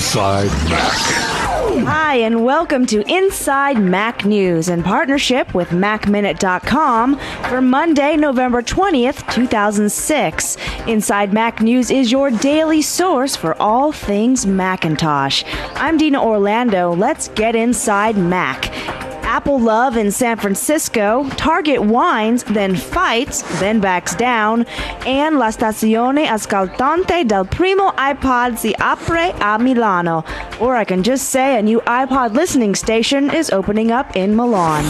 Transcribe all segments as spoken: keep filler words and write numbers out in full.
Inside Mac. Hi, and welcome to Inside Mac News in partnership with Mac Minute dot com for Monday, November twentieth, two thousand six. Inside Mac News is your daily source for all things Macintosh. I'm Dina Orlando. Let's get inside Mac. Apple love in San Francisco, Target whines, then fights, then backs down, and La Stazione Ascoltante del Primo iPod si apre a Milano. Or I can just say a new iPod listening station is opening up in Milan.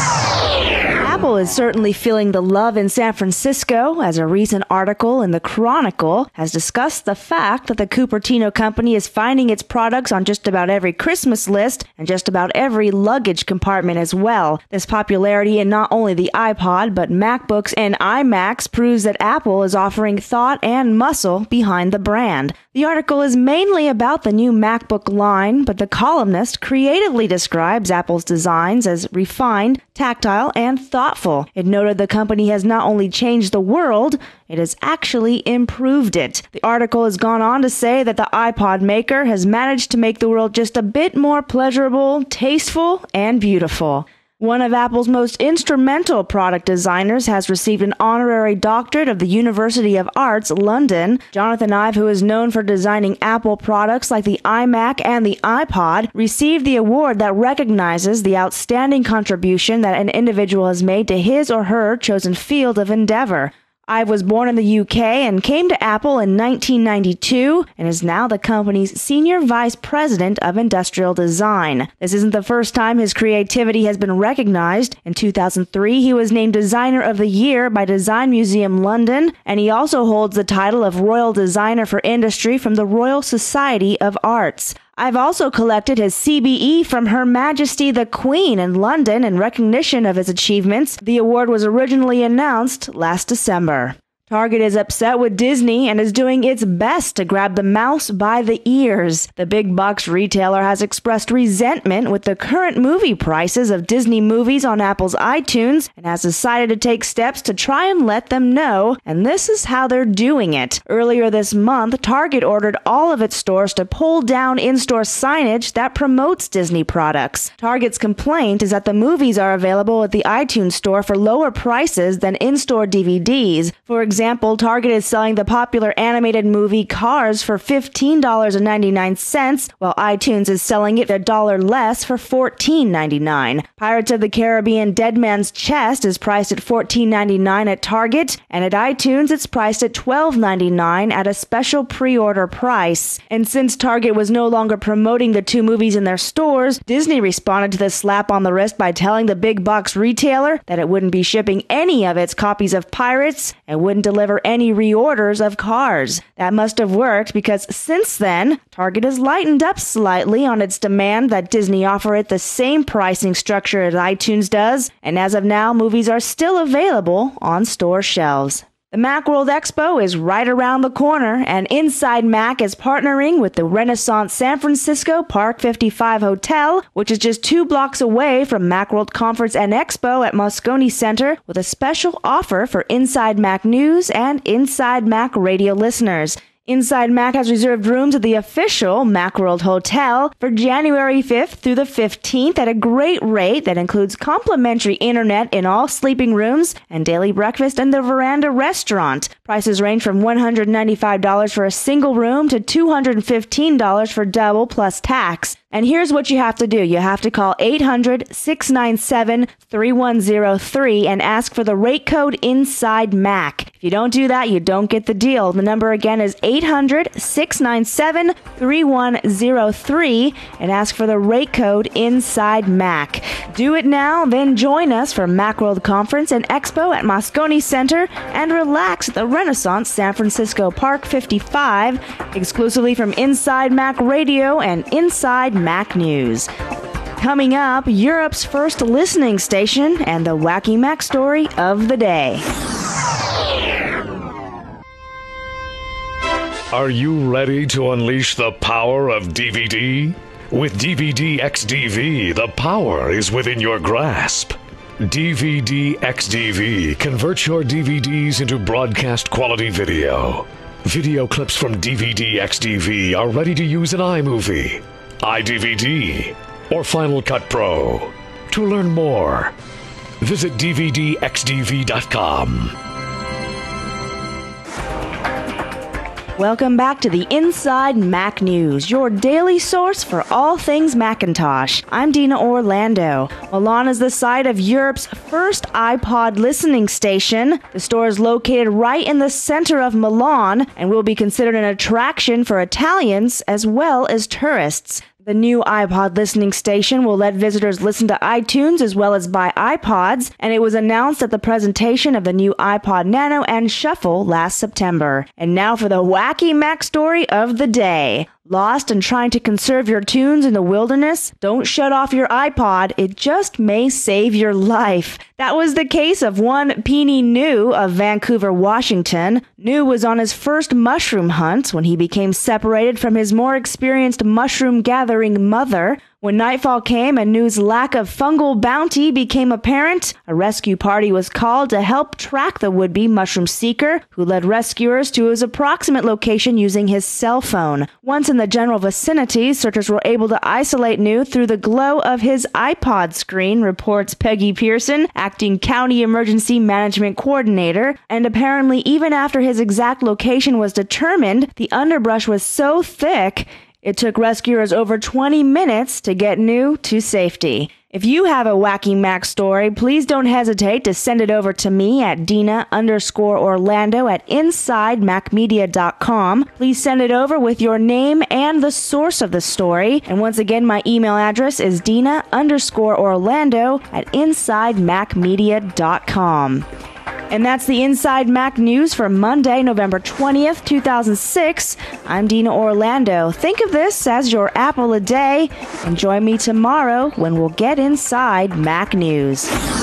Apple is certainly feeling the love in San Francisco, as a recent article in the Chronicle has discussed the fact that the Cupertino company is finding its products on just about every Christmas list and just about every luggage compartment as well. This popularity in not only the iPod, but MacBooks and iMacs proves that Apple is offering thought and muscle behind the brand. The article is mainly about the new MacBook line, but the columnist creatively describes Apple's designs as refined, tactile, and thoughtful. It noted the company has not only changed the world, it has actually improved it. The article has gone on to say that the iPod maker has managed to make the world just a bit more pleasurable, tasteful, and beautiful. One of Apple's most instrumental product designers has received an honorary doctorate of the University of Arts, London. Jonathan Ive, who is known for designing Apple products like the iMac and the iPod, received the award that recognizes the outstanding contribution that an individual has made to his or her chosen field of endeavor. Ive was born in the U K and came to Apple in nineteen ninety-two and is now the company's Senior Vice President of Industrial Design. This isn't the first time his creativity has been recognized. In two thousand three, he was named Designer of the Year by Design Museum London, and he also holds the title of Royal Designer for Industry from the Royal Society of Arts. I've also collected his C B E from Her Majesty the Queen in London in recognition of his achievements. The award was originally announced last December. Target is upset with Disney and is doing its best to grab the mouse by the ears. The big box retailer has expressed resentment with the current movie prices of Disney movies on Apple's iTunes and has decided to take steps to try and let them know, and this is how they're doing it. Earlier this month, Target ordered all of its stores to pull down in-store signage that promotes Disney products. Target's complaint is that the movies are available at the iTunes store for lower prices than in-store D V Ds. For example, example, Target is selling the popular animated movie Cars for fifteen dollars and ninety-nine cents, while iTunes is selling it a dollar less for fourteen ninety-nine. Pirates of the Caribbean Dead Man's Chest is priced at fourteen ninety-nine at Target, and at iTunes it's priced at twelve ninety-nine at a special pre-order price. And since Target was no longer promoting the two movies in their stores, Disney responded to the slap on the wrist by telling the big box retailer that it wouldn't be shipping any of its copies of Pirates and wouldn't deliver any reorders of Cars. That must have worked because since then, Target has lightened up slightly on its demand that Disney offer it the same pricing structure as iTunes does, and as of now, movies are still available on store shelves. The Macworld Expo is right around the corner, and Inside Mac is partnering with the Renaissance San Francisco Park fifty-five Hotel, which is just two blocks away from Macworld Conference and Expo at Moscone Center, with a special offer for Inside Mac News and Inside Mac Radio listeners. Inside Mac has reserved rooms at the official Macworld Hotel for January fifth through the fifteenth at a great rate that includes complimentary internet in all sleeping rooms and daily breakfast in the Veranda restaurant. Prices range from one hundred ninety-five dollars for a single room to two hundred fifteen dollars for double plus tax. And here's what you have to do. You have to call eight hundred, six nine seven, three one zero three and ask for the rate code Inside Mac. If you don't do that, you don't get the deal. The number again is eight hundred, six nine seven, three one zero three and ask for the rate code Inside Mac. Do it now, then join us for Macworld Conference and Expo at Moscone Center and relax at the Renaissance San Francisco Park fifty-five, exclusively from Inside Mac Radio and Inside Mac News. Coming up, Europe's first listening station and the Wacky Mac story of the day. Are you ready to unleash the power of D V D? With D V D X D V, the power is within your grasp. D V D X D V converts your D V Ds into broadcast quality video. Video clips from D V D X D V are ready to use in iMovie, iDVD, or Final Cut Pro. To learn more, visit D V D X D V dot com. Welcome back to the Inside Mac News, your daily source for all things Macintosh. I'm Dina Orlando. Milan is the site of Europe's first iPod listening station. The store is located right in the center of Milan and will be considered an attraction for Italians as well as tourists. The new iPod listening station will let visitors listen to iTunes as well as buy iPods, and it was announced at the presentation of the new iPod Nano and Shuffle last September. And now for the wacky Mac story of the day. Lost and trying to conserve your tunes in the wilderness? Don't shut off your iPod. It just may save your life. That was the case of one Peony New of Vancouver, Washington. New was on his first mushroom hunt when he became separated from his more experienced mushroom gathering mother. When nightfall came and New's lack of fungal bounty became apparent, a rescue party was called to help track the would-be mushroom seeker, who led rescuers to his approximate location using his cell phone. Once in the general vicinity, searchers were able to isolate New through the glow of his iPod screen, reports Peggy Pearson, acting County Emergency Management Coordinator. And apparently, even after his exact location was determined, the underbrush was so thick, it took rescuers over twenty minutes to get New to safety. If you have a wacky Mac story, please don't hesitate to send it over to me at Dina underscore Orlando at inside mac media dot com. Please send it over with your name and the source of the story. And once again, my email address is Dina underscore Orlando at inside mac media dot com. And that's the Inside Mac News for Monday, November twentieth, two thousand six. I'm Dina Orlando. Think of this as your apple a day, and join me tomorrow when we'll get inside Mac News.